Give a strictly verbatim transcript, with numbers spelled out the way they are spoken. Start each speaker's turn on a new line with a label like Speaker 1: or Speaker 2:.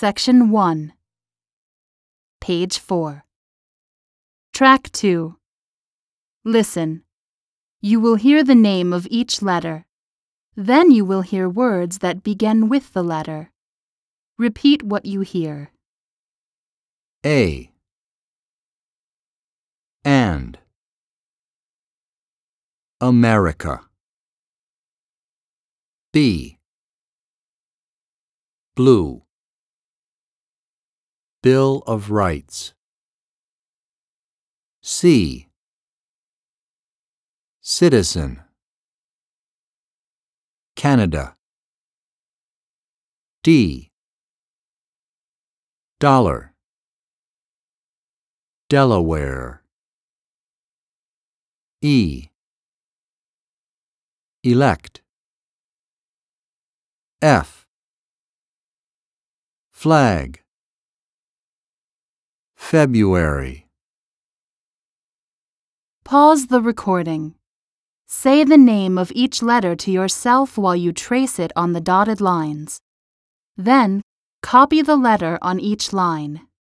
Speaker 1: Section one. Page four. Track two. Listen. You will hear the name of each letter. Then you will hear words that begin with the letter. Repeat what you hear.
Speaker 2: A. And. America. B. Blue. Bill of Rights. C. Citizen. Canada. D. Dollar. Delaware. E. Elect. F. Flag. February.
Speaker 1: Pause the recording. Say the name of each letter to yourself while you trace it on the dotted lines. Then, copy the letter on each line.